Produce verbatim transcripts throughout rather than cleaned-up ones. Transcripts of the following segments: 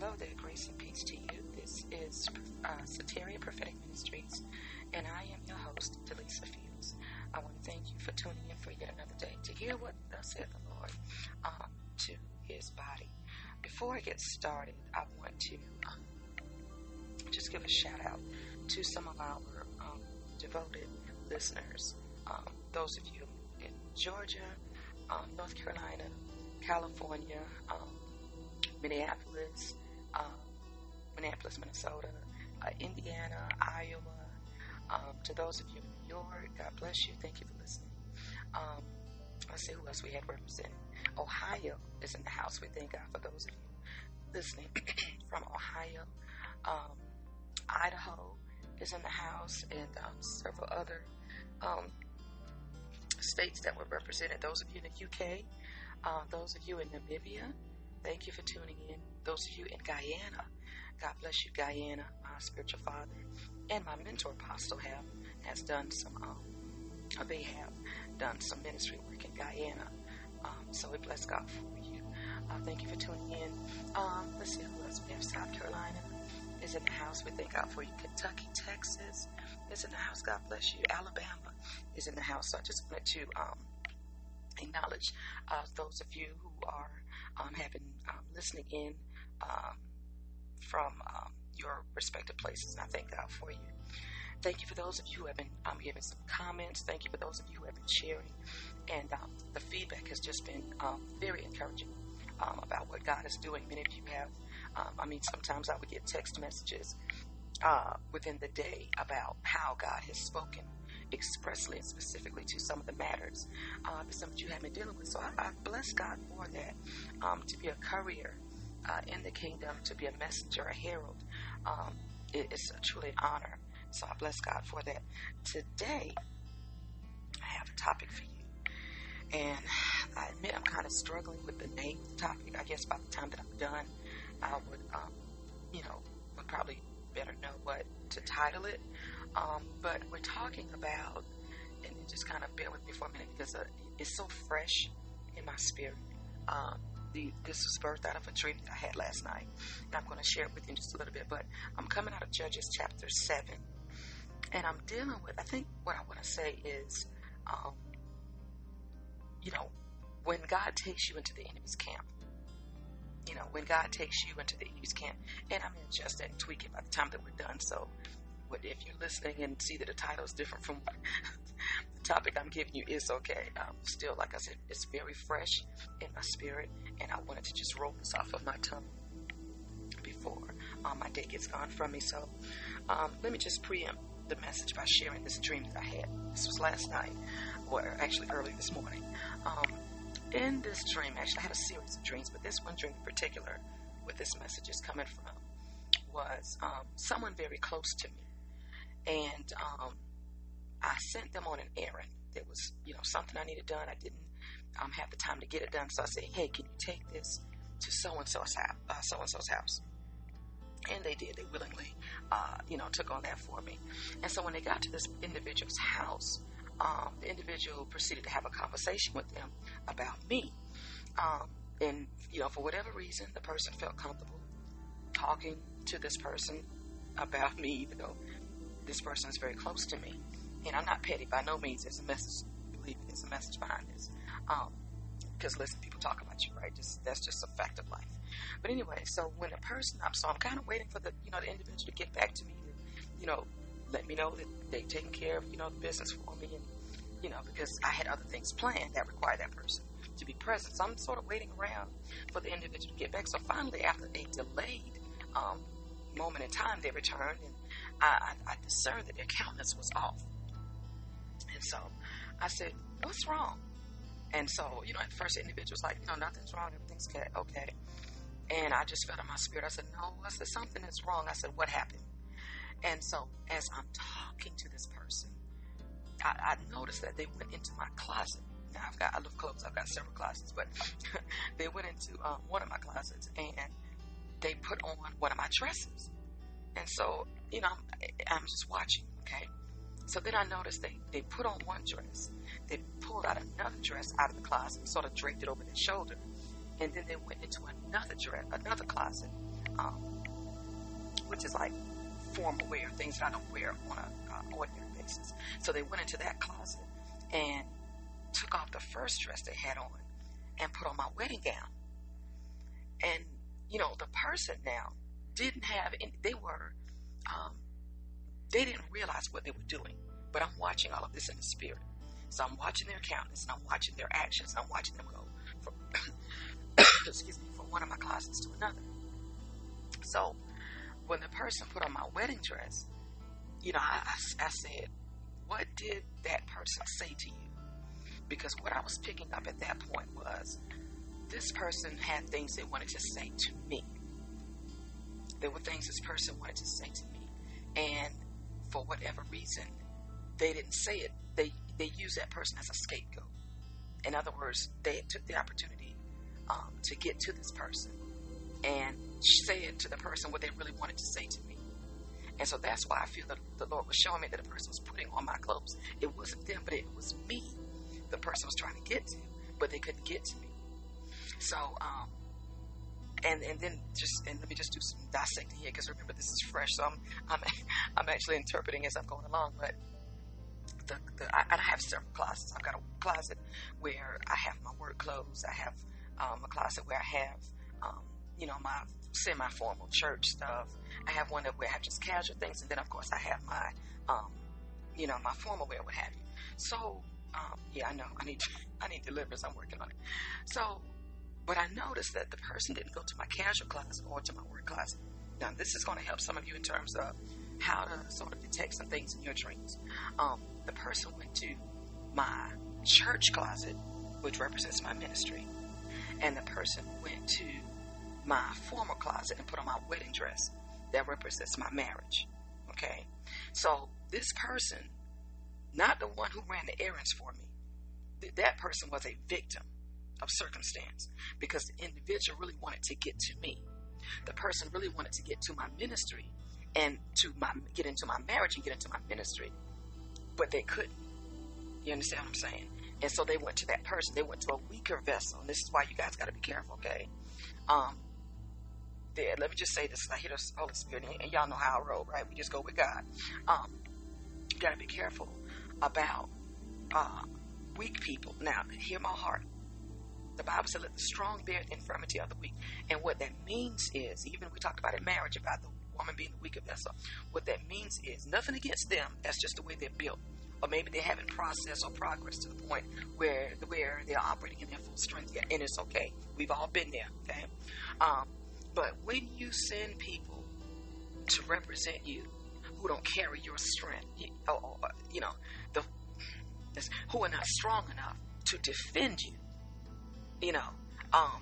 Hello there, grace and peace to you. This is uh, Soteria Prophetic Ministries, and I am your host, Delisa Fields. I want to thank you for tuning in for yet another day to hear what thus said the Lord um, to his body. Before I get started, I want to um, just give a shout out to some of our um, devoted listeners. Um, those of you in Georgia, um, North Carolina, California, um, Minneapolis, um, Minneapolis, Minnesota, uh, Indiana, Iowa. Um, to those of you in New York, God bless you. Thank you for listening. Um, let's see who else we had representing. Ohio is in the house. We thank God for those of you listening from Ohio. Um, Idaho is in the house, and um, several other um, states that were represented. Those of you in the U K, uh, those of you in Namibia, thank you for tuning in. Those of you in Guyana, God bless you, Guyana. My spiritual father and my mentor apostle have has done some. Um, they have done some ministry work in Guyana. Um, so we bless God for you. Uh, thank you for tuning in. Um, let's see who else we have. South Carolina is in the house. We thank God for you. Kentucky, Texas is in the house. God bless you. Alabama is in the house. So I just wanted to um, acknowledge uh, those of you who are um, have been um, listening in um, from um, your respective places. And I thank God for you. Thank you for those of you who have been um, giving some comments. Thank you for those of you who have been sharing. And um, the feedback has just been um, very encouraging um, about what God is doing. Many of you have, um, I mean, sometimes I would get text messages uh, within the day about how God has spoken expressly and specifically to some of the matters uh, that some of you have been dealing with. So I, I bless God for that, um, to be a courier uh, in the kingdom, to be a messenger, a herald. Um, it, it's a truly an honor. So I bless God for that. Today, I have a topic for you. And I admit I'm kind of struggling with the name of the topic. I guess by the time that I'm done, I would, um, you know, would probably better know what to title it. Um, but we're talking about, and just kind of bear with me for a minute because uh, it's so fresh in my spirit. Um, the, this was birthed out of a dream that I had last night. And I'm going to share it with you in just a little bit. But I'm coming out of Judges chapter seven. And I'm dealing with, I think what I want to say is, um, you know, when God takes you into the enemy's camp, you know, when God takes you into the enemy's camp, and I'm going to adjust that and tweak it by the time that we're done. So what, if you're listening and see that the title is different from what the topic I'm giving you, is okay. Um, still, like I said, it's very fresh in my spirit, and I wanted to just roll this off of my tongue before um, my day gets gone from me. So um, let me just preempt the message by sharing this dream that I had. This was last night, or actually early this morning. Um, in this dream, actually I had a series of dreams, but this one dream in particular, where this message is coming from, was um, someone very close to me. And um, I sent them on an errand. There was, you know, something I needed done. I didn't um, have the time to get it done. So I said, hey, can you take this to so-and-so's house, uh, so-and-so's house? And they did. They willingly, uh, you know, took on that for me. And so when they got to this individual's house, um, the individual proceeded to have a conversation with them about me. Um, and, you know, for whatever reason, the person felt comfortable talking to this person about me, even though this person is very close to me. And I'm not petty by no means. There's a message. Believe me, there's a message behind this. Um, because listen, people talk about you, right? Just, that's just a fact of life. But anyway, so when a person, I'm so I'm kind of waiting for the, you know, the individual to get back to me, to, you know, let me know that they've taken care of, you know, the business for me, and, you know, because I had other things planned that required that person to be present. So I'm sort of waiting around for the individual to get back. So finally, after a delayed um, moment in time, they returned, and I, I, I discerned that their countenance was off. And so I said, what's wrong? And so, you know, at first the individual's like, you know, nothing's wrong, everything's okay. And I just felt in my spirit, I said, no, I said, something is wrong. I said, what happened? And so as I'm talking to this person, I, I noticed that they went into my closet. Now I've got, I love clothes, I've got several closets, but they went into um, one of my closets and they put on one of my dresses. And so, you know, I'm, I'm just watching, okay? So then I noticed they, they put on one dress, they pulled out another dress out of the closet and sort of draped it over their shoulder. And then they went into another dress, another closet, um, which is like formal wear, things that I don't wear on an uh, ordinary basis. So they went into that closet and took off the first dress they had on and put on my wedding gown. And, you know, the person now didn't have any, they were, um, they didn't realize what they were doing. But I'm watching all of this in the spirit. So I'm watching their countenance, and I'm watching their actions, and I'm watching them go from, excuse me, from one of my closets to another. So when the person put on my wedding dress, you know, I, I, I said, what did that person say to you? Because what I was picking up at that point was this person had things they wanted to say to me. There were things this person wanted to say to me. And for whatever reason, they didn't say it. They they used that person as a scapegoat. In other words, they took the opportunity um, to get to this person and say it to the person what they really wanted to say to me. And so that's why I feel that the Lord was showing me that the person was putting on my clothes. It wasn't them, but it was me the person was trying to get to, but they couldn't get to me. So, um, and and then just, and let me just do some dissecting here, because remember, this is fresh, so I'm I'm, I'm actually interpreting as I'm going along, but the, the I, I have several closets. I've got a closet where I have my work clothes. I have um, a closet where I have, um, you know, my semi-formal church stuff. I have one that where I have just casual things, and then of course I have my, um, you know, my formal wear, what have you. So, um, yeah, I know I need I need deliverance. I'm working on it. So, but I noticed that the person didn't go to my casual closet or to my work closet. Now, this is going to help some of you in terms of how to sort of detect some things in your dreams. Um, the person went to my church closet, which represents my ministry, and the person went to my formal closet and put on my wedding dress that represents my marriage. Okay? So this person, not the one who ran the errands for me, th- that person was a victim of circumstance, because the individual really wanted to get to me. The person really wanted to get to my ministry and to my get into my marriage and get into my ministry, but they couldn't. You understand what I'm saying? And so they went to that person. They went to a weaker vessel, and this is why you guys got to be careful, okay? Um, there. Let me just say this. I hear the Holy Spirit, and y'all know how I roll, right? We just go with God. Um, you got to be careful about uh, weak people. Now, hear my heart. The Bible said, let the strong bear the infirmity of the weak. And what that means is, even we talked about in marriage, about the woman being the weaker vessel, what that means is nothing against them. That's just the way they're built. Or maybe they haven't processed or progressed to the point where where they're operating in their full strength yet. And it's okay. We've all been there, okay? Um, but when you send people to represent you who don't carry your strength, or, or you know, the who are not strong enough to defend you, you know, um,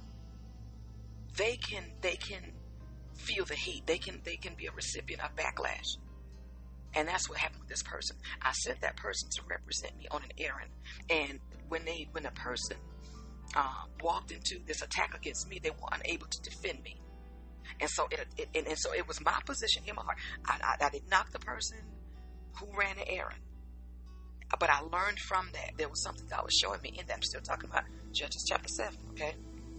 they can they can feel the heat. They can they can be a recipient of backlash. And that's what happened with this person. I sent that person to represent me on an errand, and when they when the person uh, walked into this attack against me, they were unable to defend me. And so it, it and, and so it was my position in my heart. I, I, I didn't knock the person who ran the errand, but I learned from that. There was something God was showing me in that. I'm still talking about Judges chapter seven, okay?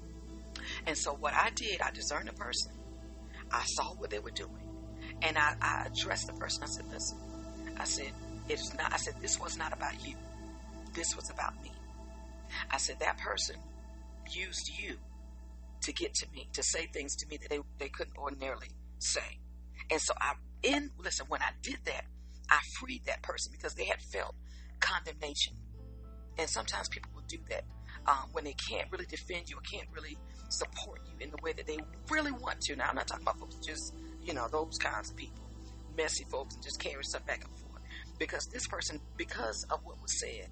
And so what I did, I discerned the person. I saw what they were doing. And I, I addressed the person. I said, listen, I said, it's not, I said, this was not about you. This was about me. I said, that person used you to get to me, to say things to me that they, they couldn't ordinarily say. And so I, in, listen, when I did that, I freed that person because they had felt condemnation. And sometimes people will do that um, when they can't really defend you or can't really support you in the way that they really want to. Now, I'm not talking about folks just, you know, those kinds of people, messy folks, and just carry stuff back and forth. Because this person, because of what was said,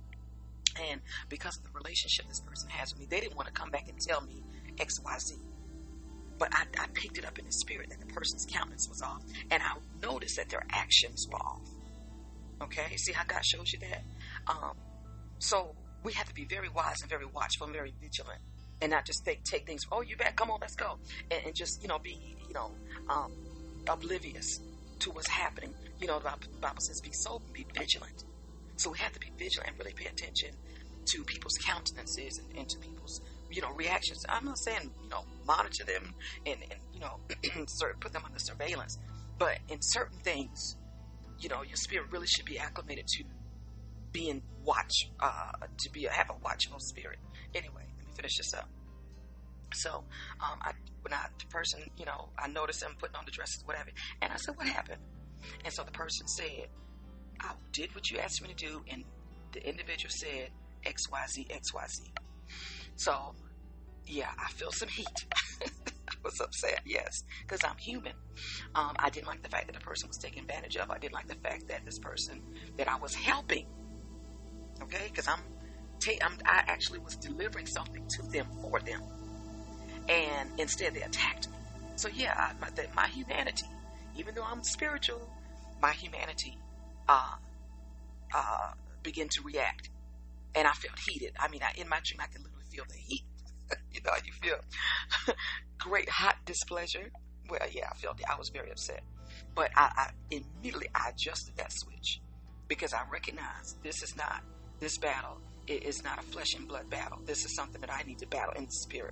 and because of the relationship this person has with me, they didn't want to come back and tell me X, Y, Z. But I, I picked it up in the spirit that the person's countenance was off. And I noticed that their actions were off. Okay? See how God shows you that? Um, so we have to be very wise and very watchful and very vigilant. And not just take, take things, oh, you back, come on, let's go. And, and just, you know, be, you know, um, oblivious to what's happening. You know, the Bible says be sober, be vigilant. So we have to be vigilant and really pay attention to people's countenances and, and to people's you know, reactions. I'm not saying, you know, monitor them and, and you know, put them under surveillance. But in certain things, you know, your spirit really should be acclimated to being watch, uh, to be a, have a watchful spirit. Anyway, let me finish this up. So, um, I, when I, the person, you know, I noticed them putting on the dresses, whatever, and I said, what happened? And so the person said, I did what you asked me to do, and the individual said X Y Z, X Y Z. So, yeah, I feel some heat. I was upset, yes, because I'm human. Um, I didn't like the fact that the person was taken advantage of. I didn't like the fact that this person that I was helping, okay, because I'm, ta- I'm, I actually was delivering something to them for them. And instead they attacked me. So yeah, I, my, the, my humanity, even though I'm spiritual, my humanity uh, uh, began to react. And I felt heated. I mean, I, in my dream, I could literally feel the heat. You know how you feel? Great hot displeasure. Well, yeah, I felt it. I was very upset. But I, I immediately I adjusted that switch because I recognized this is not, this battle it is not a flesh and blood battle. This is something that I need to battle in the spirit.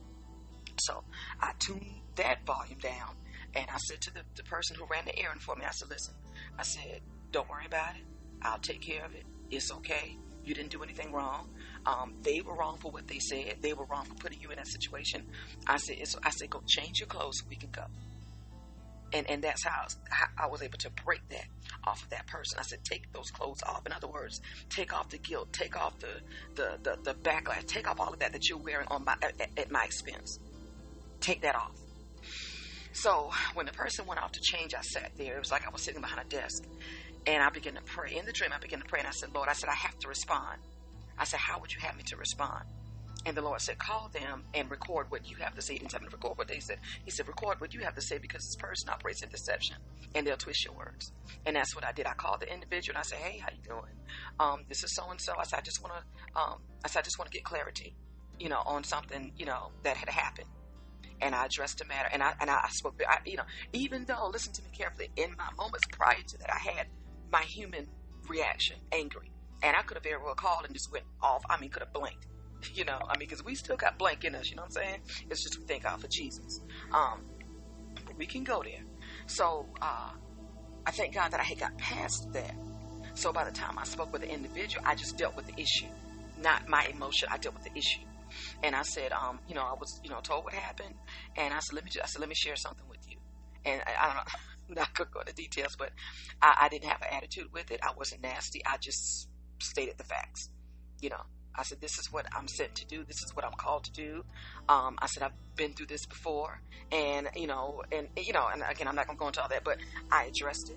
So I tuned that volume down, and I said to the, the person who ran the errand for me, I said, listen, I said, don't worry about it. I'll take care of it. It's okay. You didn't do anything wrong. Um, they were wrong for what they said. They were wrong for putting you in that situation. I said, it's, I said, go change your clothes so we can go. And and that's how I, was, how I was able to break that off of that person. I said, take those clothes off. In other words, take off the guilt, take off the the the, the backlash, take off all of that that you're wearing on my at, at my expense. Take that off. So when the person went off to change, I sat there. It was like I was sitting behind a desk, and I began to pray. In the dream, I began to pray, and I said, Lord, I said, I have to respond. I said, how would you have me to respond? And the Lord said, call them and record what you have to say. He didn't tell me to record what they said. He said, record what you have to say because this person operates in deception and they'll twist your words. And that's what I did. I called the individual and I said, hey, how you doing? Um, this is so-and-so. I said, I just want to, um, I said, I just want to get clarity, you know, on something, you know, that had happened. And I addressed the matter. And I, and I spoke, I, you know, even though, listen to me carefully, in my moments prior to that, I had my human reaction, angry. And I could have very well called and just went off. I mean, could have blinked. You know, I mean, because we still got blank in us, you know what I'm saying? It's just we thank God for Jesus. Um, but we can go there. So, uh, I thank God that I had got past that. So by the time I spoke with the individual, I just dealt with the issue, not my emotion. I dealt with the issue. And I said, um, you know, I was, you know, told what happened. And I said, let me just, I said, let me share something with you. And I, I don't know, I'm not going to go into details, but I, I didn't have an attitude with it. I wasn't nasty. I just stated the facts, you know. I said, this is what I'm sent to do. This is what I'm called to do. Um, I said, I've been through this before. And, you know, and, you know, and again, I'm not going to go into all that, but I addressed it.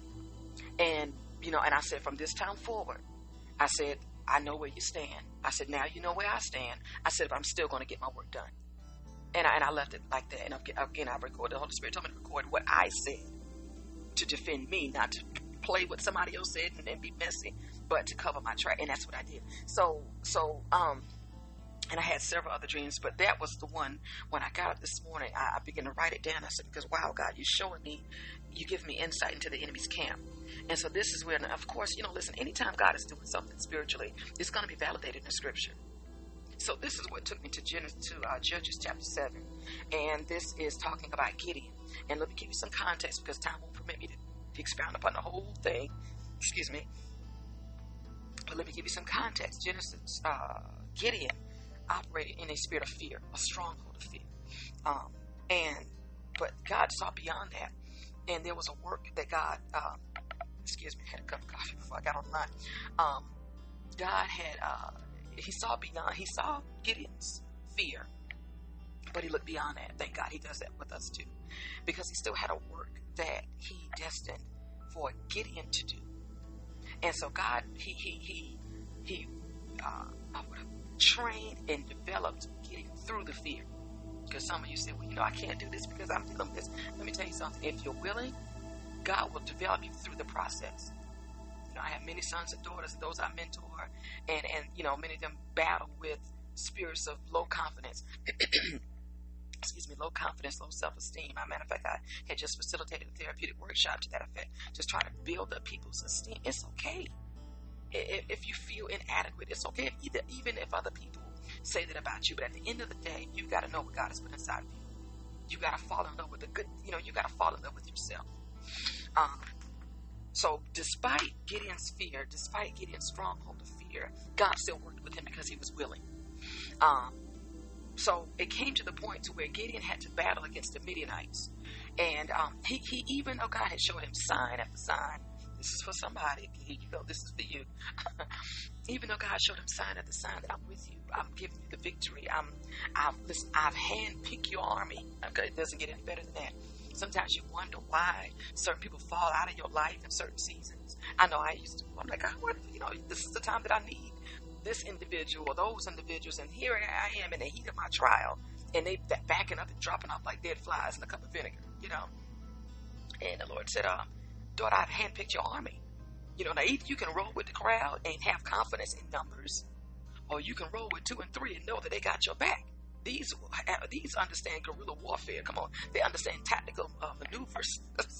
And, you know, and I said, from this time forward, I said, I know where you stand. I said, now you know where I stand. I said, but I'm still going to get my work done. And I, and I left it like that. And again, I recorded, the Holy Spirit told me to record what I said to defend me, not to play what somebody else said and then be messy, but to cover my track. And that's what I did. So, so, um, and I had several other dreams, but that was the one when I got up this morning, I, I began to write it down. I said, because wow, God, you're showing me, you give me insight into the enemy's camp. And so this is where, of course, you know, listen, anytime God is doing something spiritually, it's going to be validated in the scripture. So this is what took me to, Genesis, to uh, Judges chapter seven. And this is talking about Gideon. And let me give you some context because time won't permit me to, to expound upon the whole thing. Excuse me. But let me give you some context. Genesis, uh, Gideon operated in a spirit of fear, a stronghold of fear. Um, and, but God saw beyond that. And there was a work that God, um, excuse me, I had a cup of coffee before I got on the line. Um, God had, uh, he saw beyond, he saw Gideon's fear, but he looked beyond that. Thank God he does that with us too. Because he still had a work that he destined for Gideon to do. And so God, he, he, he, he, uh, trained and developed Gideon through the fear. Because some of you say, well, you know, I can't do this because I'm dealing with this. Let me tell you something. If you're willing, God will develop you through the process. You know, I have many sons and daughters, and those I mentor, and, and you know, many of them battle with spirits of low confidence. Excuse me, low confidence, low self-esteem. As a matter of fact, I had just facilitated a therapeutic workshop to that effect, just trying to build up people's esteem. It's okay. If, if you feel inadequate, it's okay. If either, even if other people say that about you. But at the end of the day, you got to know what God has put inside of you. You got to fall in love with the good, you know, you got to fall in love with yourself. Um, so despite Gideon's fear, despite Gideon's stronghold of fear, God still worked with him because he was willing. Um, so it came to the point to where Gideon had to battle against the Midianites. And um, he, he, even though God had showed him sign after sign, this is for somebody, here you go, this is for you. Even though God showed him sign after sign that I'm with you, I'm giving you the victory, I'm, I've, listen, I've handpicked your army. Okay, it doesn't get any better than that. Sometimes you wonder why certain people fall out of your life in certain seasons. I know I used to. I'm like, I wonder, you know, this is the time that I need this individual or those individuals, and here I am in the heat of my trial, and they that backing up and dropping off like dead flies in a cup of vinegar, you know. And the Lord said, uh, daughter, I've handpicked your army. You know, now either you can roll with the crowd and have confidence in numbers, or you can roll with two and three and know that they got your back. These these understand guerrilla warfare. Come on, they understand tactical uh, maneuvers.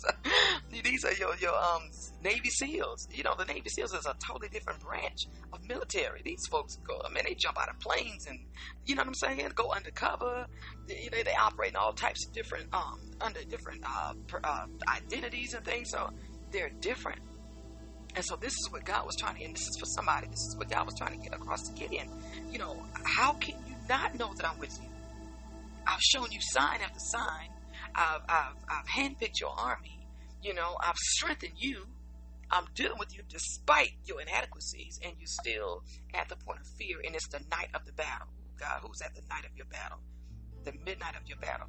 These are your your um Navy SEALs. You know, the Navy SEALs is a totally different branch of military. These folks go, I mean, they jump out of planes and, you know what I'm saying, go undercover. You know, they operate in all types of different um under different uh, per, uh identities and things. So they're different. And so this is what God was trying to, and this is for somebody, this is what God was trying to get across to Gideon. You know, how can you not know that I'm with you? I've shown you sign after sign. I've, I've, I've handpicked your army. You know, I've strengthened you. I'm dealing with you despite your inadequacies, and you're still at the point of fear, and it's the night of the battle. God, who's at the night of your battle? The midnight of your battle.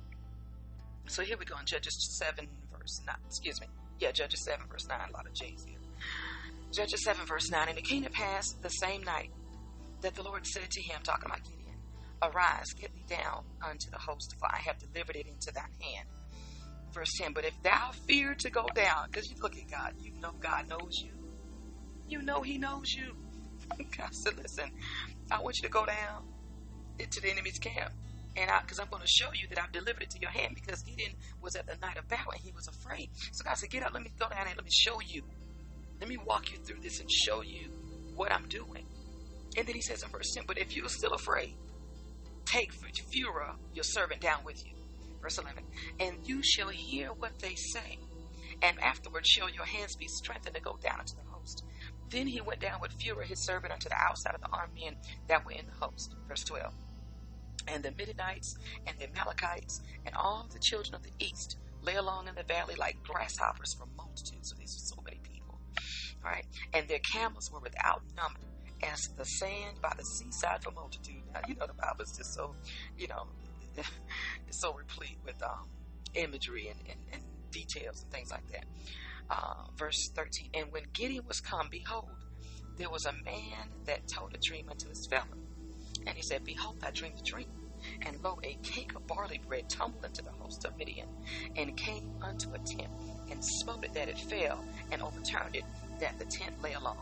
So here we go in Judges seven, verse nine. Excuse me. Yeah, Judges seven, verse nine. A lot of J's here. Judges seven, verse nine. And it came to pass the same night that the Lord said to him, talking about Gideon, arise, get thee down unto the host, for I have delivered it into thine hand. Verse ten, but if thou fear to go down, because you look at God, you know God knows you. You know he knows you. God said, listen, I want you to go down into the enemy's camp. And I, because I'm going to show you that I've delivered it to your hand, because Gideon was at the night of battle and he was afraid. So God said, get up, let me go down and let me show you. Let me walk you through this and show you what I'm doing. And then he says in verse ten, but if you're still afraid, take Phurah, your servant, down with you. Verse eleven, and you shall hear what they say, and afterward shall your hands be strengthened to go down into the host. Then he went down with Phurah his servant unto the outside of the armed men that were in the host. Verse twelve, and the Midianites and the Amalekites and all the children of the east lay along in the valley like grasshoppers for multitudes. So these are so many people. All right, and their camels were without number, as the sand by the seaside for multitude. Now, you know, the Bible is just so, you know, it's so replete with um, imagery and, and, and details and things like that. Uh, verse thirteen, and when Gideon was come, behold, there was a man that told a dream unto his fellow. And he said, behold, I dreamed a dream. And lo, a cake of barley bread tumbled into the host of Midian, and came unto a tent, and smote it that it fell, and overturned it, that the tent lay along.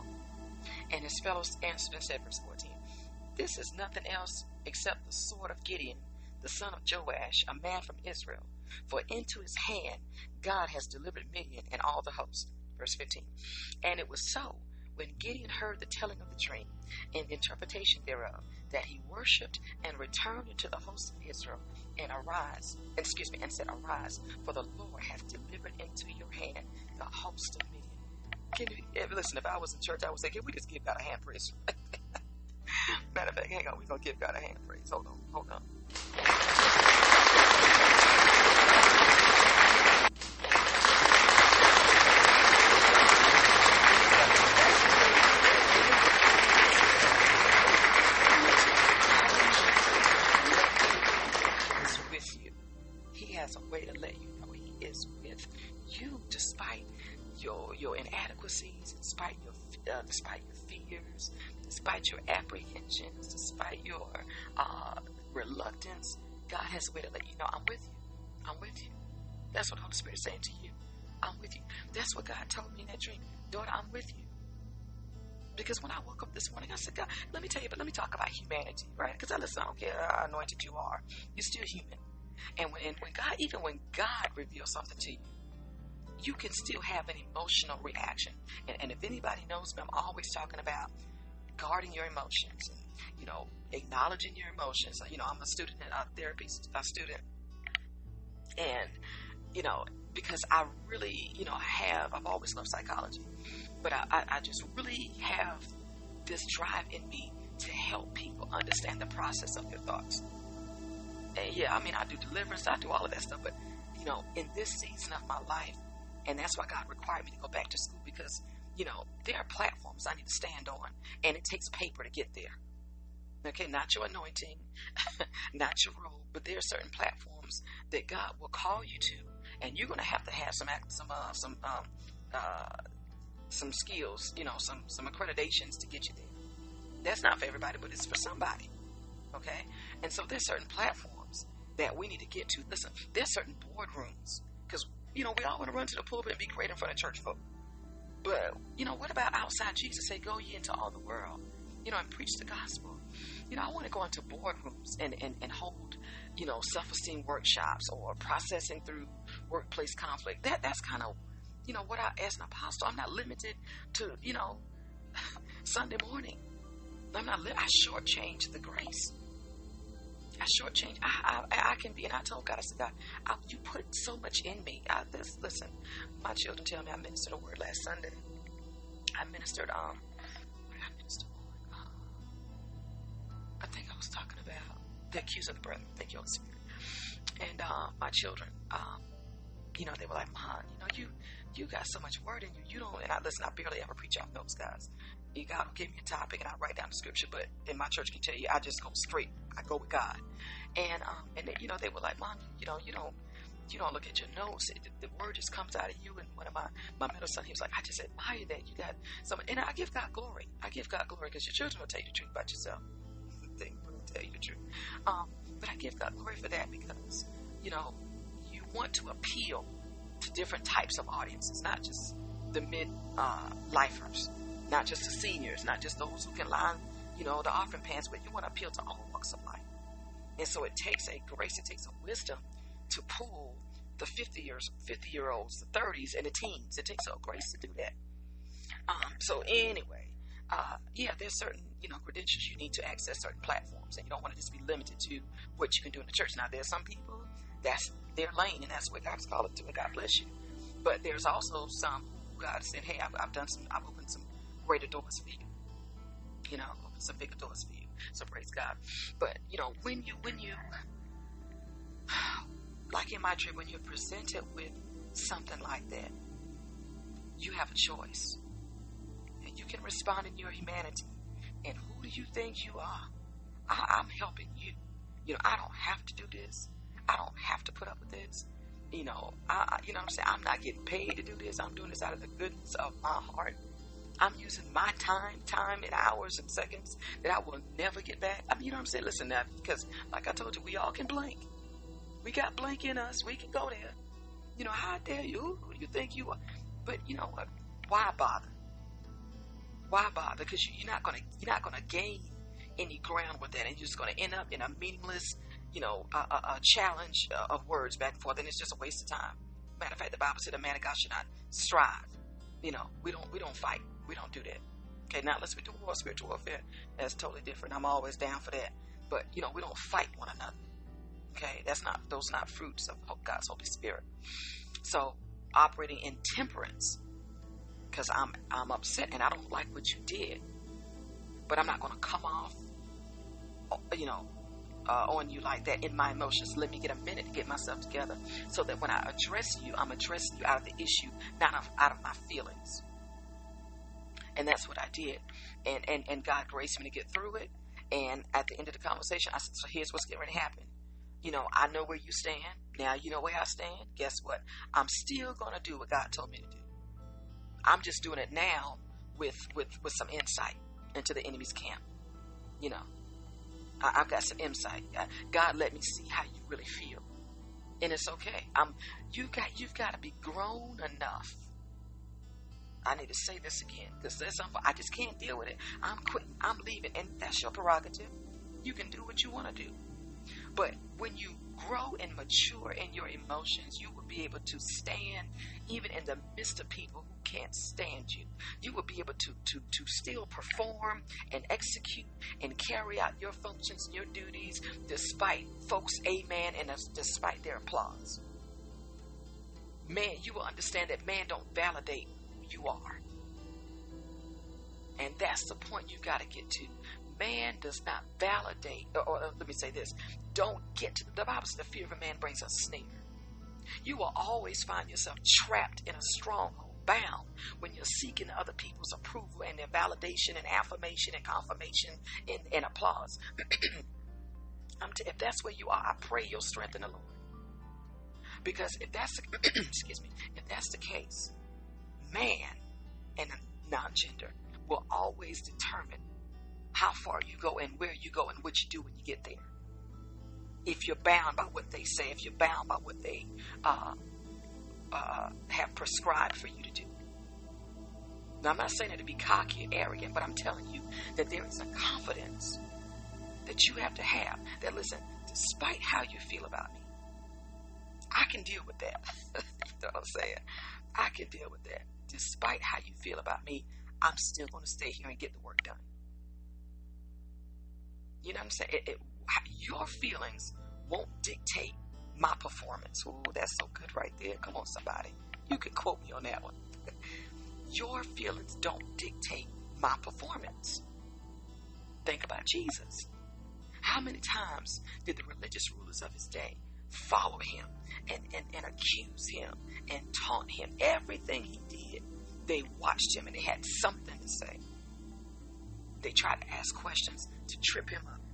And his fellows answered and said, verse fourteen, this is nothing else except the sword of Gideon, the son of Joash, a man from Israel. For into his hand God has delivered Midian and all the host. Verse fifteen, and it was so, when Gideon heard the telling of the dream and the interpretation thereof, that he worshipped and returned into the host of Israel, and arise, excuse me, and said, arise, for the Lord hath delivered into your hand the host of Midian. Can you, listen, if I was in church, I would say, can we just give God a hand praise? Matter of fact, hang on, we're going to give God a hand praise. Hold on, hold on. Has a way to let you know he is with you, despite your your inadequacies, despite your uh, despite your fears, despite your apprehensions, despite your uh, reluctance. God has a way to let you know, I'm with you. I'm with you. That's what the Holy Spirit is saying to you. I'm with you. That's what God told me in that dream. Daughter, I'm with you. Because when I woke up this morning, I said, God, let me tell you, but let me talk about humanity, right? Because I listen, I don't care how anointed you are. You're still human. And when, and when God, even when God reveals something to you, you can still have an emotional reaction. And, and if anybody knows me, I'm always talking about guarding your emotions, and, you know, acknowledging your emotions. You know, I'm a student, a therapy a student, and, you know, because I really, you know, have, I've always loved psychology, but I, I, I just really have this drive in me to help people understand the process of their thoughts. And yeah, I mean, I do deliverance, I do all of that stuff, but, you know, in this season of my life, and that's why God required me to go back to school, because, you know, there are platforms I need to stand on, and it takes paper to get there. Okay, not your anointing, not your role, but there are certain platforms that God will call you to, and you're going to have to have some some uh, some um, uh, some skills, you know, some some accreditations to get you there. That's not for everybody, but it's for somebody. Okay, and so there's certain platforms that we need to get to. Listen, there's certain boardrooms, because, you know, we all want to run to the pulpit and be great in front of church folk. But, you know, what about outside Jesus? Say, go ye into all the world, you know, and preach the gospel. You know, I want to go into boardrooms and, and, and hold, you know, self-esteem workshops or processing through workplace conflict. That That's kind of, you know, what I, as an apostle, I'm not limited to, you know, Sunday morning. I'm not, li- I shortchange the grace. I shortchange. I, I, I can be, and I told God, I said, God, I, you put so much in me. I, this, listen, my children tell me I ministered a word last Sunday. I ministered, um, what did I minister on? Uh, I think I was talking about the accuse of the brethren. Thank you, Holy Spirit. And uh, my children, um, you know, they were like, Mom, you know, you you got so much word in you. You don't, and I listen, I barely ever preach off notes, guys. You God will give me a topic and I write down the scripture, but in my church can tell you, I just go straight. I go with God. And, um, and they, you know, they were like, Mom, you know, you don't, you don't look at your notes. It, the, the word just comes out of you. And one of my, my middle son, he was like, I just admire that you got some, and I give God glory. I give God glory because your children will tell you the truth about yourself. They will tell you the truth. Um, but I give God glory for that because, you know, you want to appeal to different types of audiences, not just the mid, uh, lifers. Not just the seniors, not just those who can line, you know, the offering pants, but you want to appeal to all walks of life. And so it takes a grace, it takes a wisdom to pull the fifty years, fifty year olds, the thirties, and the teens. It takes a grace to do that. Um, so anyway, uh, yeah, there's certain, you know, credentials you need to access certain platforms, and you don't want to just be limited to what you can do in the church. Now, there's some people that's their lane, and that's what God's called it to, and God bless you. But there's also some who God said, hey, I've, I've done some, I've opened some greater doors for you, you know, open some bigger doors for you. So praise God. But, you know, when you, when you, like in my trip, when you're presented with something like that, you have a choice. And you can respond in your humanity. And who do you think you are? I, I'm helping you. You know, I don't have to do this. I don't have to put up with this. You know, I, you know what I'm saying? I'm not getting paid to do this. I'm doing this out of the goodness of my heart. I'm using my time, time and hours and seconds that I will never get back. I mean, you know what I'm saying? Listen, now, because like I told you, we all can blink. We got blink in us. We can go there. You know, how dare you? Who do you think you are? But you know what? Why bother? Why bother? Because you, you're not gonna, you're not gonna gain any ground with that, and you're just gonna end up in a meaningless, you know, a, a, a challenge of words back and forth, and it's just a waste of time. Matter of fact, the Bible said a man of God should not strive. You know, we don't, we don't fight. We don't do that. Okay, now let's be doing war, spiritual warfare. That's totally different. I'm always down for that. But, you know, we don't fight one another. Okay, that's not, those are not fruits of God's Holy Spirit. So, operating in temperance, because I'm, I'm upset and I don't like what you did, but I'm not going to come off, you know, uh, on you like that in my emotions. Let me get a minute to get myself together so that when I address you, I'm addressing you out of the issue, not out of, out of my feelings. And that's what I did. And, and, and God graced me to get through it. And at the end of the conversation, I said, so here's what's getting ready to happen. You know, I know where you stand. Now you know where I stand. Guess what? I'm still going to do what God told me to do. I'm just doing it now with, with, with some insight into the enemy's camp. You know, I, I've got some insight. God let me see how you really feel. And it's okay. I'm, you got, you've got to be grown enough. I need to say this again because there's something I just can't deal with it. I'm quitting. I'm leaving, and that's your prerogative. You can do what you want to do. But when you grow and mature in your emotions, you will be able to stand even in the midst of people who can't stand you. You will be able to, to, to still perform and execute and carry out your functions and your duties despite folks' amen and despite their applause. Man, you will understand that man don't validate who you are. And that's the point you got to get to. Man does not validate, or, or let me say this, don't get to, the Bible says the fear of a man brings a snare. You will always find yourself trapped in a stronghold, bound, when you're seeking other people's approval and their validation and affirmation and confirmation and, and applause. I'm t- if that's where you are, I pray your strength in the Lord. Because if that's the, excuse me, if that's the case, man and non-gender will always determine how far you go and where you go and what you do when you get there. If you're bound by what they say, if you're bound by what they uh, uh, have prescribed for you to do. Now, I'm not saying it to be cocky and arrogant, but I'm telling you that there is a confidence that you have to have that, listen, despite how you feel about me, I can deal with that. You know what I'm saying? I can deal with that. Despite how you feel about me, I'm still going to stay here and get the work done. You know what I'm saying? It, it, your feelings won't dictate my performance. Ooh, that's so good right there. Come on, somebody. You can quote me on that one. Your feelings don't dictate my performance. Think about Jesus. How many times did the religious rulers of his day follow him and, and, and accuse him and taunt him? Everything he did, they watched him and they had something to say. They tried to ask questions to trip him up.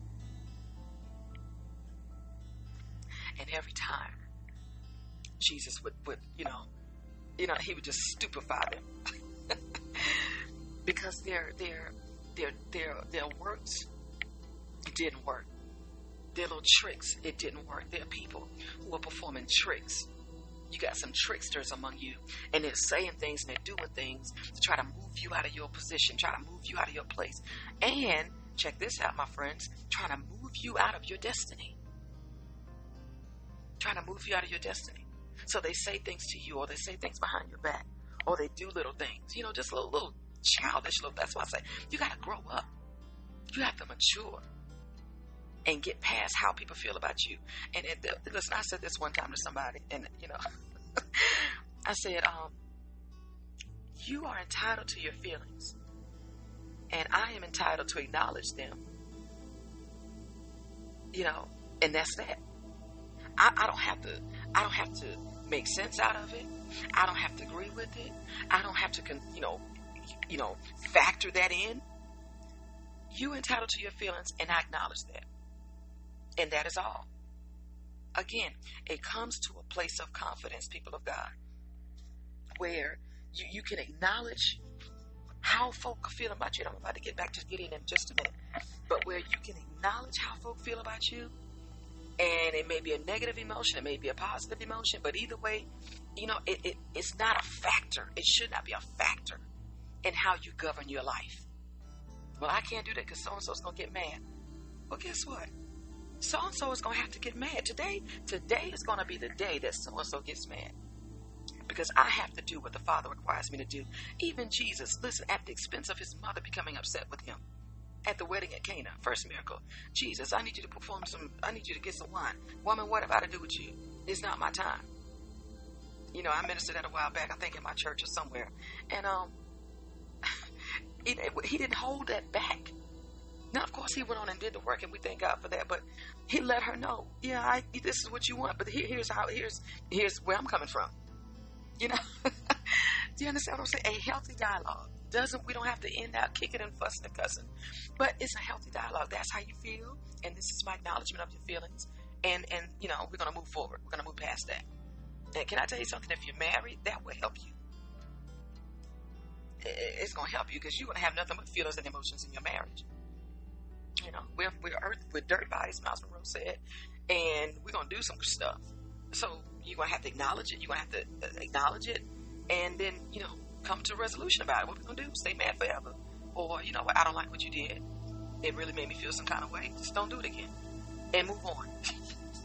And every time, Jesus would, would you know, you know, he would just stupefy them. Because their, their, their, their, their works, it didn't work. Their little tricks, it didn't work. There are people who are performing tricks. You got some tricksters among you, and they're saying things and they're doing things to try to move you out of your position, try to move you out of your place. And, check this out, my friends, trying to move you out of your destiny. Trying to move you out of your destiny. So they say things to you, or they say things behind your back, or they do little things, you know, just little, little childish little, that's why I say, you got to grow up. You have to mature and get past how people feel about you. And, and the, listen, I said this one time to somebody, and, you know, I said, um, you are entitled to your feelings, and I am entitled to acknowledge them. You know, and that's that. I, I don't have to, I don't have to make sense out of it. I don't have to agree with it. I don't have to, con, you know, you know, factor that in. You're entitled to your feelings, and I acknowledge that. And that is all. Again, it comes to a place of confidence, people of God, where you, you can acknowledge how folk feel about you. I'm about to get back to Gideon in just a minute. But where you can acknowledge how folk feel about you, and it may be a negative emotion, it may be a positive emotion, but either way, you know, it, it it's not a factor. It should not be a factor in how you govern your life. Well, I can't do that because so-and-so is going to get mad. Well, guess what? So-and-so is going to have to get mad. Today, today is going to be the day that so-and-so gets mad. Because I have to do what the Father requires me to do. Even Jesus, listen, at the expense of his mother becoming upset with him. At the wedding at Cana, first miracle. Jesus, I need you to perform some, I need you to get some wine. Woman, what have I to do with you? It's not my time. You know, I ministered that a while back, I think in my church or somewhere. And, um, it, it, he didn't hold that back. Now, of course, he went on and did the work, and we thank God for that. But he let her know, yeah, I, this is what you want, but here, here's how, here's, here's where I'm coming from. You know, do you understand what I'm saying? A healthy dialogue doesn't. We don't have to end out kicking and fussing and cussing, but it's a healthy dialogue. That's how you feel, and this is my acknowledgement of your feelings. And and you know, we're gonna move forward. We're gonna move past that. And can I tell you something? If you're married, that will help you. It's gonna help you because you're gonna have nothing but feelings and emotions in your marriage. You know, we're we're earth, we're dirt bodies, Miles Monroe said, and we're gonna do some stuff. So you're gonna have to acknowledge it. You're gonna have to acknowledge it, and then you know, come to a resolution about it. What we're gonna do? Stay mad forever, or you know what? I don't like what you did. It really made me feel some kind of way. Just don't do it again, and move on.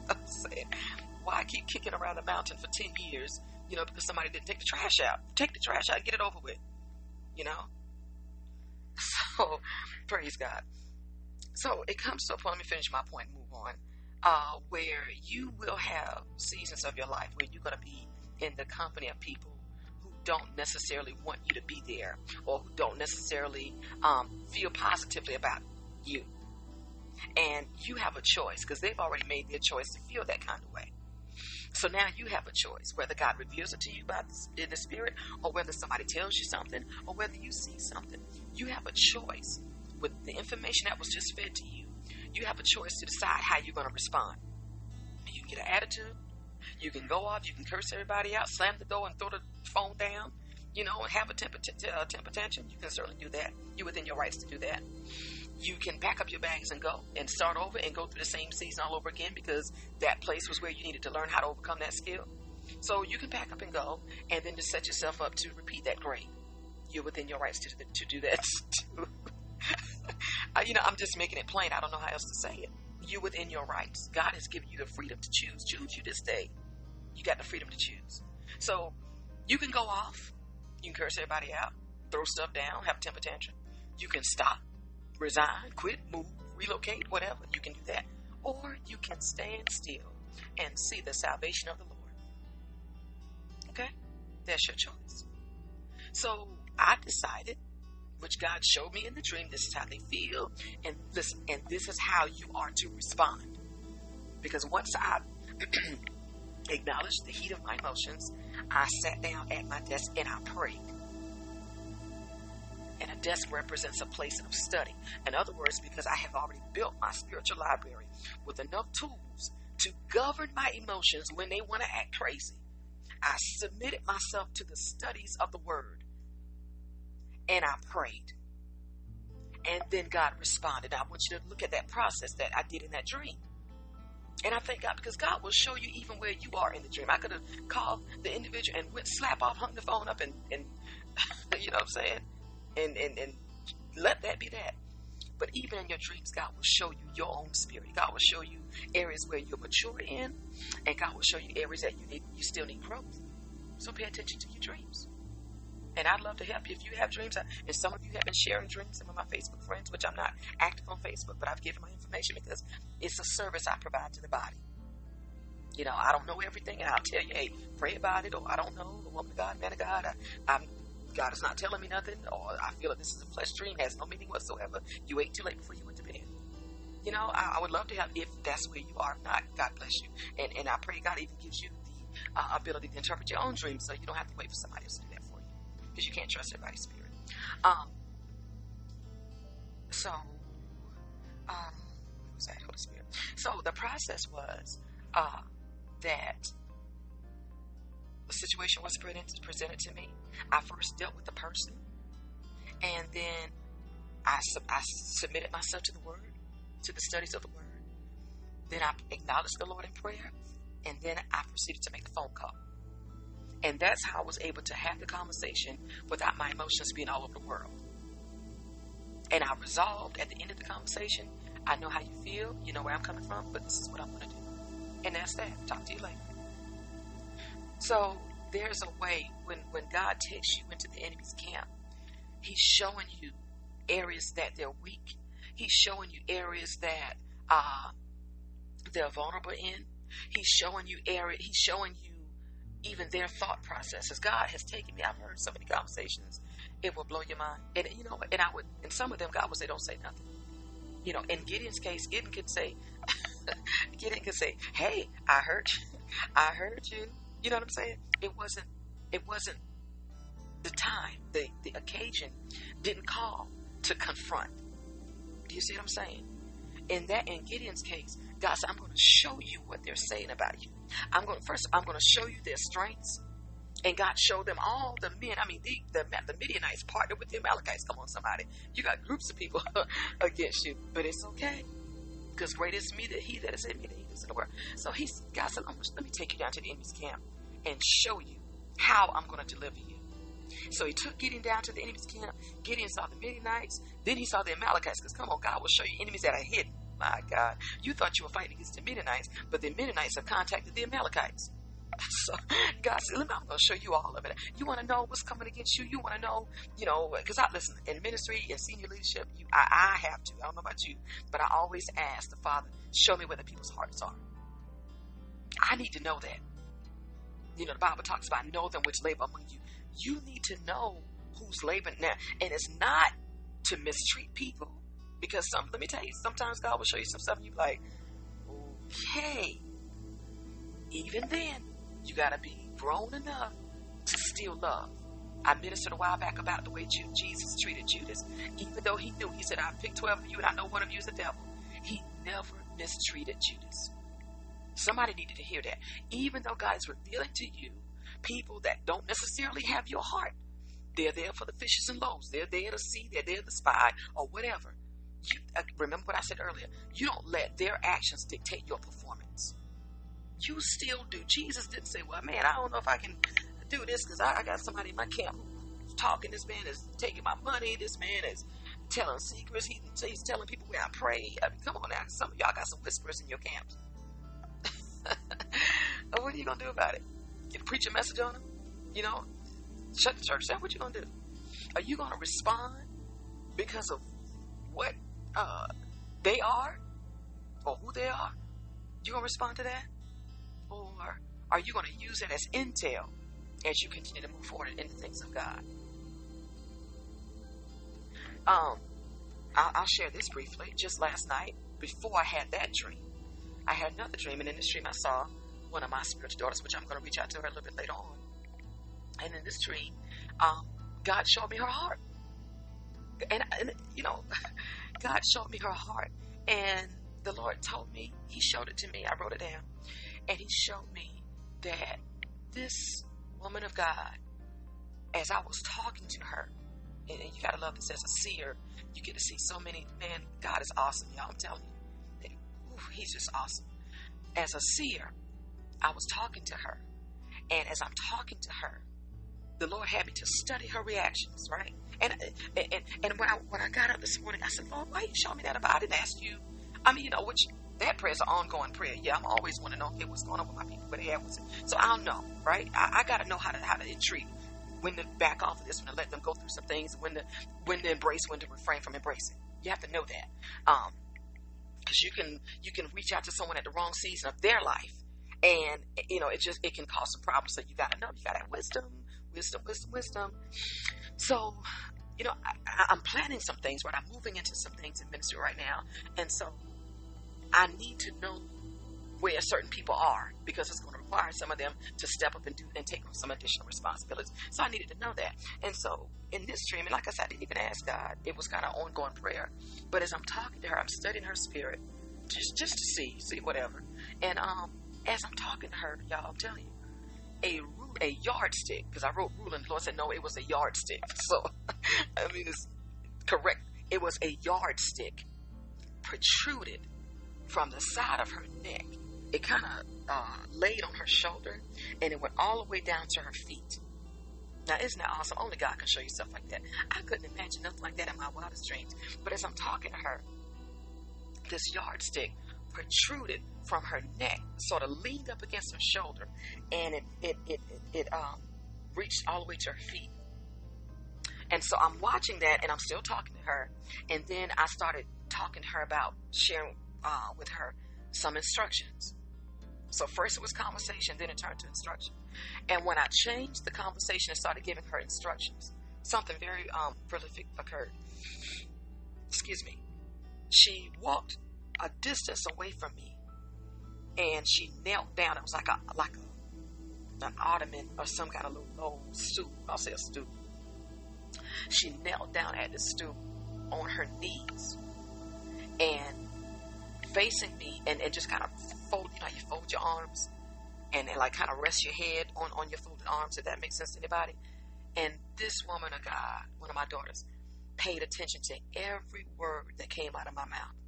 I'm saying, why keep kicking around the mountain for ten years, you know, because somebody didn't take the trash out? Take the trash out and get it over with, you know? So, praise God. So, it comes to a point, let me finish my point and move on, uh, where you will have seasons of your life where you're going to be in the company of people who don't necessarily want you to be there, or who don't necessarily um, feel positively about you. And you have a choice, because they've already made their choice to feel that kind of way. So now you have a choice, whether God reveals it to you by the, in the Spirit, or whether somebody tells you something, or whether you see something. You have a choice. With the information that was just fed to you, you have a choice to decide how you're going to respond. You can get an attitude. You can go off. You can curse everybody out, slam the door, and throw the phone down, you know, and have a temper, t- uh, temper tantrum. You can certainly do that. You're within your rights to do that. You can pack up your bags and go and start over and go through the same season all over again, because that place was where you needed to learn how to overcome that skill. So you can pack up and go, and then just set yourself up to repeat that grade. You're within your rights to, to do that too. You know, I'm just making it plain. I don't know how else to say it. You're within your rights. God has given you the freedom to choose. Choose you this day. You got the freedom to choose. So you can go off. You can curse everybody out, throw stuff down, have a temper tantrum. You can stop, resign, quit, move, relocate, whatever. You can do that. Or you can stand still and see the salvation of the Lord. Okay? That's your choice. So I decided, which God showed me in the dream, this is how they feel, and listen, and this is how you are to respond. Because once I acknowledged the heat of my emotions, I sat down at my desk and I prayed. And a desk represents a place of study. In other words, because I have already built my spiritual library with enough tools to govern my emotions when they want to act crazy, I submitted myself to the studies of the Word. And I prayed. And then God responded. I want you to look at that process that I did in that dream. And I thank God, because God will show you even where you are in the dream. I could have called the individual and went slap off, hung the phone up, and, and you know what I'm saying? And, and, and let that be that. But even in your dreams, God will show you your own spirit. God will show you areas where you're mature in, and God will show you areas that you need, you still need growth. So pay attention to your dreams. And I'd love to help you if you have dreams. And some of you have been sharing dreams. Some of my Facebook friends, which I'm not active on Facebook, but I've given my information because it's a service I provide to the body. You know, I don't know everything, and I'll tell you, hey, pray about it, or I don't know, the woman of God, man of God, I, I'm, God is not telling me nothing, or I feel like this is a flesh dream, has no meaning whatsoever. You ate too late before you went to bed. You know, I, I would love to help if that's where you are. If not, God bless you. And, and I pray God even gives you the uh, ability to interpret your own dreams, so you don't have to wait for somebody else to do that for you, because you can't trust everybody's spirit. Um, so, um, what was that? Holy Spirit. So the process was uh, that the situation was presented, presented to me. I first dealt with the person, and then I, I submitted myself to the Word, to the studies of the Word. Then I acknowledged the Lord in prayer, and then I proceeded to make a phone call. And that's how I was able to have the conversation without my emotions being all over the world. And I resolved at the end of the conversation, I know how you feel, you know where I'm coming from, but this is what I'm going to do. And that's that. Talk to you later. So there's a way when, when God takes you into the enemy's camp, He's showing you areas that they're weak. He's showing you areas that uh, they're vulnerable in. He's showing you area. He's showing you even their thought processes. God has taken me. I've heard so many conversations. It will blow your mind. And you know, and I would, and some of them, God would say, "Don't say nothing." You know, in Gideon's case, Gideon could say, Gideon could say, "Hey, I heard you. I heard you." You know what I'm saying? It wasn't. It wasn't the time. The the occasion didn't call to confront. Do you see what I'm saying? In that, in Gideon's case, God said, "I'm going to show you what they're saying about you. I'm going to, first, I'm going to show you their strengths." And God showed them all the men. I mean, the, the, the Midianites partnered with the Amalekites. Come on, somebody. You got groups of people against you. But it's okay. Because greater is me than he that is in me than he that is in the world. So he's, God said, let me take you down to the enemy's camp and show you how I'm going to deliver you. So he took Gideon down to the enemy's camp. Gideon saw the Midianites. Then he saw the Amalekites. Because come on, God will show you enemies that are hidden. my God. You thought you were fighting against the Midianites, but the Midianites have contacted the Amalekites. So God said, I'm going to show you all of it. You want to know what's coming against you? You want to know, you know, because I listen, in ministry and senior leadership, you, I, I have to. I don't know about you, but I always ask the Father, show me where the people's hearts are. I need to know that. You know, the Bible talks about know them which labor among you. You need to know who's laboring now. And it's not to mistreat people. Because some, let me tell you, sometimes God will show you some stuff and you're like, okay. Even then, you got to be grown enough to still love. I ministered a while back about the way Jesus treated Judas. Even though he knew, he said, I picked twelve of you and I know one of you is the devil. He never mistreated Judas. Somebody needed to hear that. Even though God is revealing to you people that don't necessarily have your heart. They're there for the fishes and loaves. They're there to see. They're there to spy or whatever. You, uh, remember what I said earlier. You don't let their actions dictate your performance. You still do. Jesus didn't say, well, man, I don't know if I can do this because I, I got somebody in my camp who's talking. This man is taking my money. This man is telling secrets. He, he's telling people where I pray. I mean, come on now. Some of y'all got some whispers in your camps. What are you going to do about it? You preach a message on them? You know, shut the church down. What you going to do? Are you going to respond because of what uh, they are or who they are? You going to respond to that? Or are you going to use it as intel as you continue to move forward in the things of God? Um, I'll, I'll share this briefly. Just last night, before I had that dream, I had another dream, and in this dream I saw one of my spiritual daughters, which I'm going to reach out to her a little bit later on. And in this dream, um, God showed me her heart. And, and, you know, God showed me her heart. And the Lord told me, He showed it to me. I wrote it down. And He showed me that this woman of God, as I was talking to her, and, and you got to love this as a seer, you get to see so many, man, God is awesome, y'all. I'm telling you. Ooh, He's just awesome. As a seer, I was talking to her. And as I'm talking to her, the Lord had me to study her reactions, right? And and, and when I when I got up this morning, I said, Lord, why you show me that about? I didn't ask you. I mean, you know, which that prayer is an ongoing prayer. Yeah, I'm always want to know, okay, what's going on with my people, what they have with it. So I'll know, right? I, I got to know how to how to entreat, when to back off of this, when to let them go through some things, when to when to embrace, when to refrain from embracing. You have to know that, um, because you can you can reach out to someone at the wrong season of their life, and you know it just it can cause some problems. So you got to know, you got to have wisdom. Wisdom, wisdom, wisdom. So, you know, I, I'm planning some things, right? I'm moving into some things in ministry right now. And so I need to know where certain people are, because it's going to require some of them to step up and do and take on some additional responsibilities. So I needed to know that. And so in this dream, and like I said, I didn't even ask God. It was kind of ongoing prayer. But as I'm talking to her, I'm studying her spirit just, just to see, see whatever. And um, as I'm talking to her, y'all, I'm telling you, a a yardstick, because I wrote rule and the Lord said no, it was a yardstick. So I mean, it's correct. It was a yardstick protruded from the side of her neck. It kind of uh, laid on her shoulder, and it went all the way down to her feet. Now, isn't that awesome? Only God can show you stuff like that. I couldn't imagine nothing like that in my wildest dreams. But as I'm talking to her, this yardstick protruded from her neck, sort of leaned up against her shoulder, and it it it it, it um reached all the way to her feet. And so I'm watching that, and I'm still talking to her, and then I started talking to her about sharing uh, with her some instructions. So first it was conversation, then it turned to instruction. And when I changed the conversation and started giving her instructions, something very um prolific occurred. Excuse me. She walked a distance away from me, and she knelt down. It was like a like a, an ottoman or some kind of little low stool. I'll say a stool. She knelt down at the stool on her knees and facing me, and, and just kind of fold, you know, you fold your arms and, and like kind of rest your head on, on your folded arms, if that makes sense to anybody. And this woman of God, one of my daughters, paid attention to every word that came out of my mouth.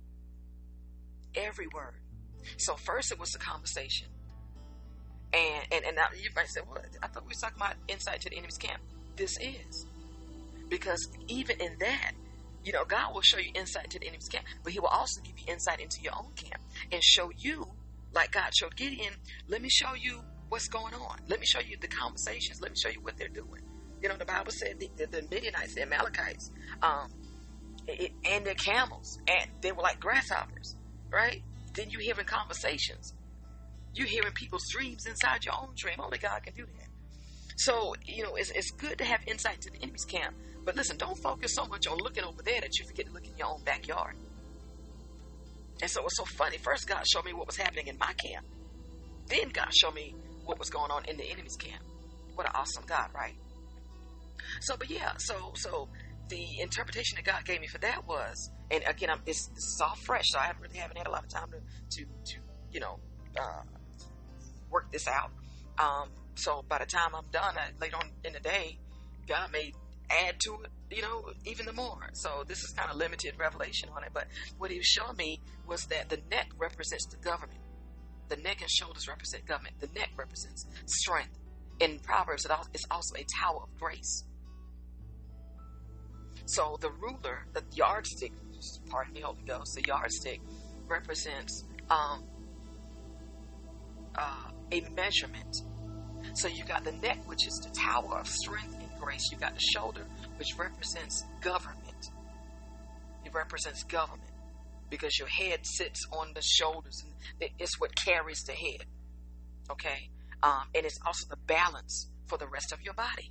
Every word. So first it was the conversation. And and, and now you might say, well, I thought we were talking about insight to the enemy's camp. This is. Because even in that, You know, God will show you insight into the enemy's camp, but he will also give you insight into your own camp and show you, like God showed Gideon, let me show you what's going on. Let me show you the conversations. Let me show you what they're doing. You know, the Bible said the, the, the Midianites, the Amalekites, um, it, and their camels, and they were like grasshoppers, right? Then you're hearing conversations. You're hearing people's dreams inside your own dream. Only God can do that. So, you know, it's, it's good to have insight to the enemy's camp. But listen, don't focus so much on looking over there that you forget to look in your own backyard. And so it's so funny. First, God showed me what was happening in my camp. Then God showed me what was going on in the enemy's camp. What an awesome God, right? So, but yeah, so so the interpretation that God gave me for that was, and again, I'm, it's, this is all fresh, so I haven't really haven't had a lot of time to, to, to you know, uh, work this out. Um, so by the time I'm done, I, later on in the day, God may add to it, you know, even the more. So this is kind of limited revelation on it. But what he was showing me was that the neck represents the government. The neck and shoulders represent government. The neck represents strength. In Proverbs, it's also a tower of grace. So the ruler, the yardstick, pardon me, Holy Ghost, the yardstick represents um, uh, a measurement. So you got the neck, which is the tower of strength and grace. You got the shoulder, which represents government. It represents government because your head sits on the shoulders, and it's what carries the head. Okay, um, and it's also the balance for the rest of your body.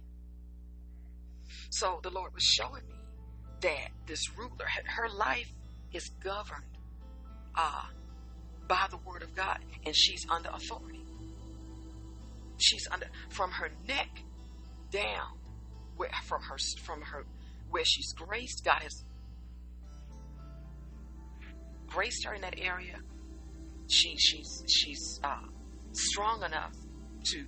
So the Lord was showing me that this ruler, her life is governed uh, by the word of God, and she's under authority. She's under, from her neck down, where from her from her where she's graced. God has graced her in that area. She she's she's uh, strong enough to.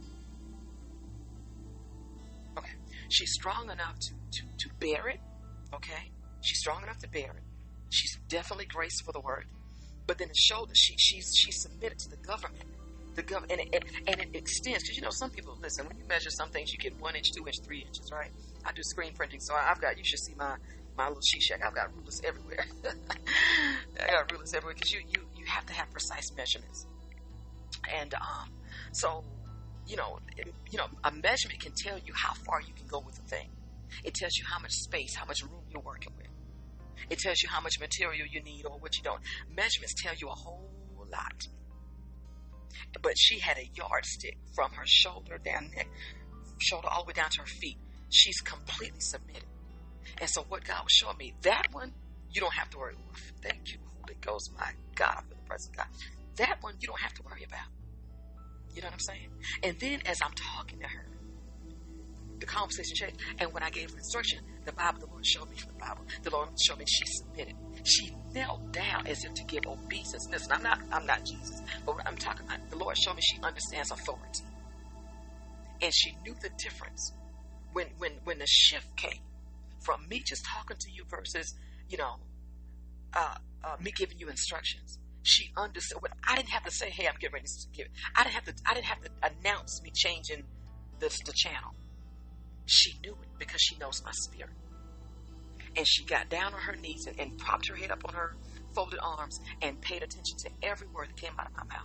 Okay, she's strong enough to to to bear it. Okay, she's strong enough to bear it. She's definitely graced for the word. But then the shoulder, she she's she's submitted to the government. The government, and it, and it extends, because you know some people, listen, when you measure some things, you get one inch, two inch, three inches, right? I do screen printing, so I've got, you should see my my little sheet shack. I've got rulers everywhere. I got rulers everywhere because you you you have to have precise measurements, and um, so you know it, you know a measurement can tell you how far you can go with a thing. It tells you how much space, how much room you're working with. It tells you how much material you need or what you don't. Measurements tell you a whole lot. But she had a yardstick from her shoulder down, neck, shoulder all the way down to her feet. She's completely submitted. And so what God was showing me, that one, you don't have to worry. Oof, thank you, Holy Ghost, my God, I feel the presence of God. That one, you don't have to worry about. You know what I'm saying? And then as I'm talking to her, the conversation changed. And when I gave her instruction, the Bible, the Lord showed me from the Bible, the Lord showed me she submitted. She knelt down as if to give obeisance. Listen, I'm not, I'm not Jesus, but what I'm talking about, the Lord showed me she understands authority, and she knew the difference when, when, when the shift came from me just talking to you versus, you know, uh, uh, me giving you instructions. She understood. What I didn't have to say, hey, I'm getting ready to give it. I didn't have to. I didn't have to announce me changing this the channel. She knew it because she knows my spirit. And she got down on her knees and, and propped her head up on her folded arms and paid attention to every word that came out of my mouth.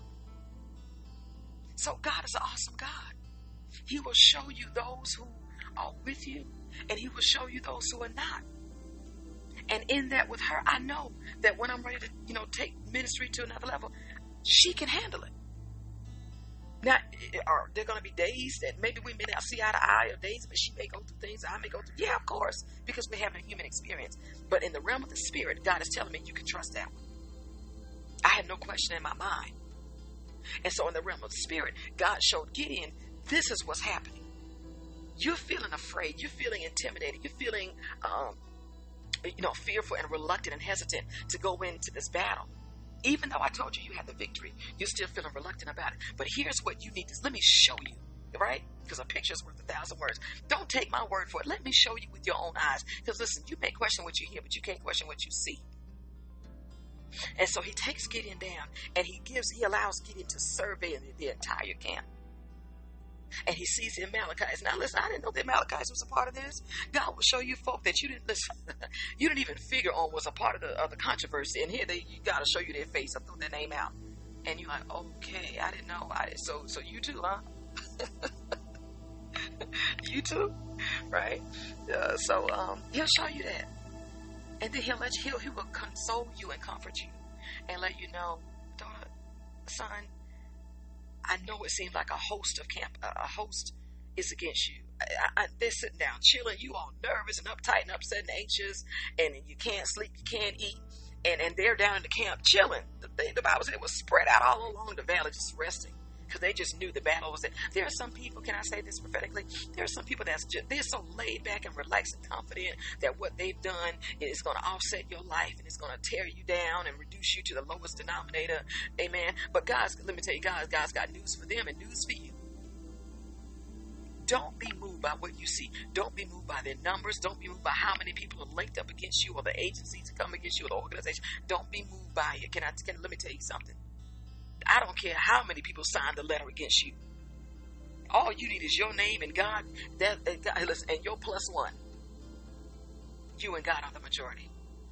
So God is an awesome God. He will show you those who are with you, and he will show you those who are not. And in that with her, I know that when I'm ready to, you know, take ministry to another level, she can handle it. Now, are there going to be days that maybe we may not see eye to eye, or days that she may go through things I may go through? Yeah, of course, because we're having a human experience. But in the realm of the spirit, God is telling me you can trust that one. I had no question in my mind. And so in the realm of the spirit, God showed Gideon, this is what's happening. You're feeling afraid. You're feeling intimidated. You're feeling, um, you know, fearful and reluctant and hesitant to go into this battle. Even though I told you you had the victory, you're still feeling reluctant about it. But here's what you need to, let me show you, right? Because a picture is worth a thousand words. Don't take my word for it. Let me show you with your own eyes. Because listen, you may question what you hear, but you can't question what you see. And so he takes Gideon down, and he gives, he allows Gideon to survey the, the entire camp. and he sees the Amalekites. Now listen, I didn't know the Amalekites was a part of this. God will show you folk that you didn't listen, you didn't even figure on was a part of the, of the controversy. And here they, you got to show you their face. I threw their name out. And you're like, okay, I didn't know. I, so, so you too, huh? You too, right? Uh, so um, he'll show you that, and then he'll let you. He'll, he will console you and comfort you, and let you know, daughter, son, I know it seems like a host of camp, a host is against you. I, I, they're sitting down, chilling. You all nervous and uptight and upset and anxious, and you can't sleep, you can't eat, and and they're down in the camp chilling. The, the Bible said it was spread out all along the valley, just resting. Because they just knew the battle was there. There are some people, can I say this prophetically? There are some people that's just, they're so laid back and relaxed and confident that what they've done is going to offset your life and it's going to tear you down and reduce you to the lowest denominator. Amen. But God's, let me tell you, guys, God's got news for them and news for you. Don't be moved by what you see. Don't be moved by their numbers. Don't be moved by how many people are linked up against you or the agencies that come against you or the organization. Don't be moved by it. Can I, can, let me tell you something. I don't care how many people signed the letter against you. All you need is your name and God. That and, God, listen, and your plus one. You and God are the majority.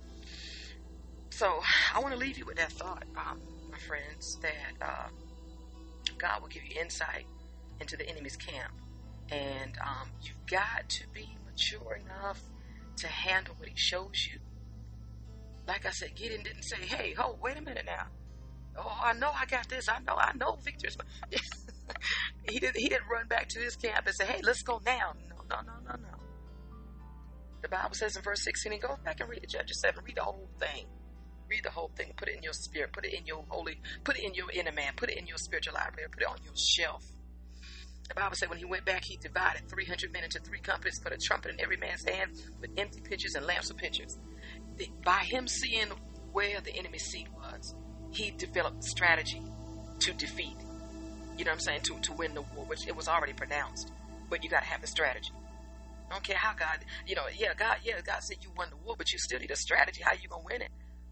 So I want to leave you with that thought, um, my friends, that uh, God will give you insight into the enemy's camp, and um, you've got to be mature enough to handle what He shows you. Like I said, Gideon didn't say, "Hey, hold, wait a minute now. Oh, I know I got this. I know, I know victors." he didn't. He didn't run back to his camp and say, "Hey, let's go now." No, no, no, no, no. The Bible says in verse sixteen, and go back and read Judges seven. Read the whole thing. Read the whole thing. Put it in your spirit. Put it in your holy. Put it in your inner man. Put it in your spiritual library. Put it on your shelf. The Bible said when he went back, he divided three hundred men into three companies, put a trumpet in every man's hand with empty pitchers and lamps of pitchers. The, by him seeing where the enemy's seat was, he developed strategy to defeat. You know what I'm saying? To, to win the war, which it was already pronounced. But you got to have the strategy. I don't care how God, you know, yeah, God, yeah, God said you won the war, but you still need a strategy. How you going to win it?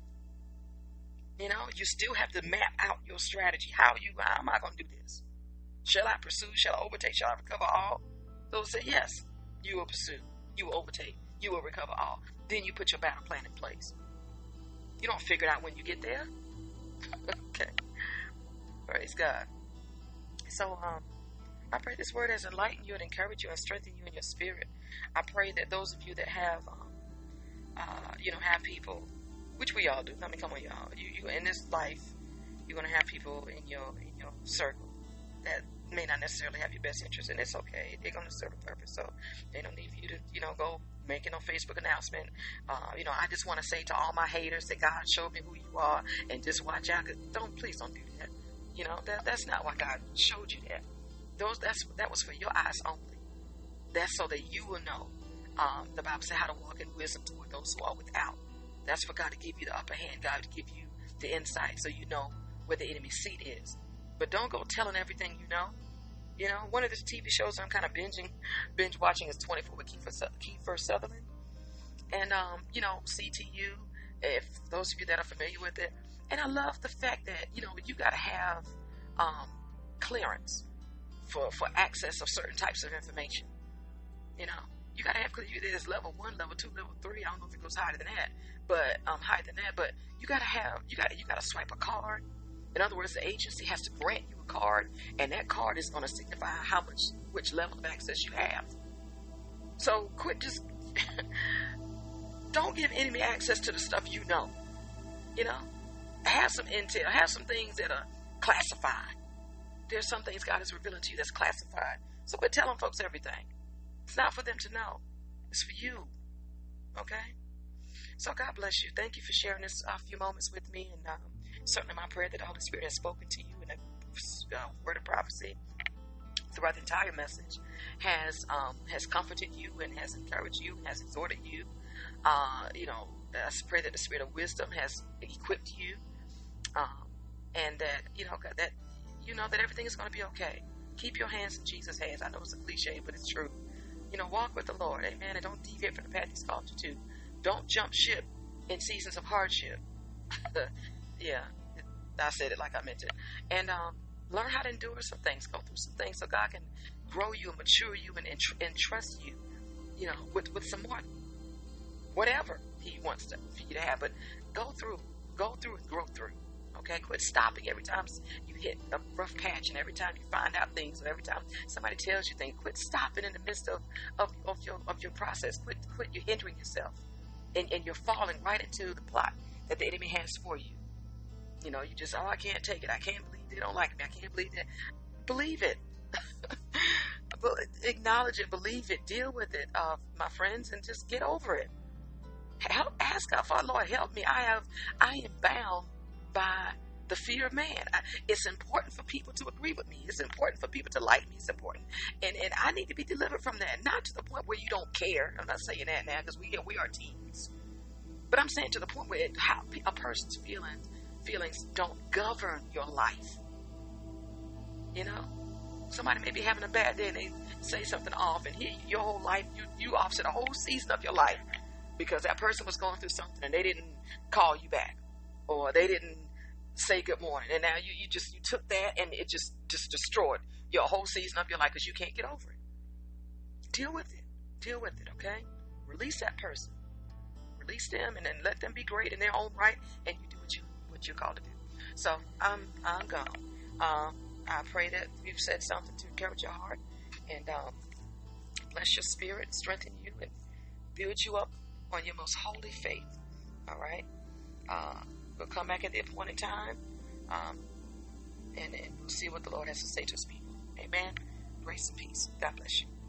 You know, you still have to map out your strategy. How you, how am I going to do this? Shall I pursue? Shall I overtake? Shall I recover all? Those say yes. You will pursue. You will overtake. You will recover all. Then you put your battle plan in place. You don't figure it out when you get there. Okay. Praise God. So, um, I pray this word has enlightened you and encouraged you and strengthened you in your spirit. I pray that those of you that have, um, uh, you know, have people, which we all do. I mean, come on, y'all. You, you in this life, you're gonna have people in your in your circle that may not necessarily have your best interest, and it's okay. They're gonna serve a purpose, so they don't need you to, you know, go making no Facebook announcement. Uh, you know, I just want to say to all my haters that God showed me who you are, and just watch out. Cause don't, please don't do that. You know, that that's not why God showed you that. Those that's that was for your eyes only. That's so that you will know. Um, the Bible says how to walk in wisdom toward those who are without. That's for God to give you the upper hand. God to give you the insight so you know where the enemy's seat is. But don't go telling everything you know. You know, one of the T V shows I'm kind of binging, binge watching is twenty-four with Kiefer, Kiefer Sutherland. And, um, you know, C T U, if those of you that are familiar with it. And I love the fact that, you know, you got to have um, clearance for, for access of certain types of information. You know, you got to have, there's level one, level two, level three. I don't know if it goes higher than that, but um, higher than that. But you got to have, you got you got to swipe a card. In other words, the agency has to grant you a card, and that card is going to signify how much, which level of access you have. So quit just, don't give enemy access to the stuff you know. You know, have some intel, have some things that are classified. There's some things God is revealing to you that's classified. So quit telling folks everything. It's not for them to know. It's for you. Okay? So God bless you. Thank you for sharing this a uh, few moments with me, and um, certainly my prayer that the Holy Spirit has spoken to you in a uh, word of prophecy throughout the entire message has um, has comforted you and has encouraged you and has exhorted you. Uh, you know, I pray that the Spirit of wisdom has equipped you, um, and that you know that you know that everything is going to be okay. Keep your hands in Jesus' hands. I know it's a cliche, but it's true. You know, walk with the Lord, amen, and don't deviate from the path He's called you to. Don't jump ship in seasons of hardship. Yeah, I said it like I meant it. And um, learn how to endure some things, go through some things so God can grow you and mature you and, and, and trust you, you know, with, with someone, whatever he wants to, for you to have. But go through, go through and grow through. Okay, quit stopping every time you hit a rough patch, and every time you find out things, and every time somebody tells you things. Quit stopping in the midst of, of, of your of your process. Quit quit you're hindering yourself, and, and you're falling right into the plot that the enemy has for you. You know, you just, oh, I can't take it. I can't believe they don't like me. I can't believe that. Believe it. Acknowledge it. Believe it. Deal with it, uh, my friends, and just get over it. Help, ask God, for Lord, help me. I have, I am bound by the fear of man. I, it's important for people to agree with me. It's important for people to like me. It's important, and and I need to be delivered from that. Not to the point where you don't care. I'm not saying that now, because we we are teens, but I'm saying to the point where it, how a person's feelings feelings don't govern your life. You know, somebody may be having a bad day and they say something off, and here your whole life you you offset a whole season of your life because that person was going through something and they didn't call you back, or they didn't say good morning, and now you, you just you took that and it just just destroyed your whole season of your life because you can't get over it. Deal with it. Deal with it, okay? Release that person. Release them, and then let them be great in their own right, and you do what you what you're called to do. So I'm I'm gone. Um, I pray that we've said something to encourage your heart and um, bless your spirit, strengthen you, and build you up on your most holy faith. All right. Uh, We'll come back at the appointed time, um, and, and we'll see what the Lord has to say to his people. Amen. Grace and peace. God bless you.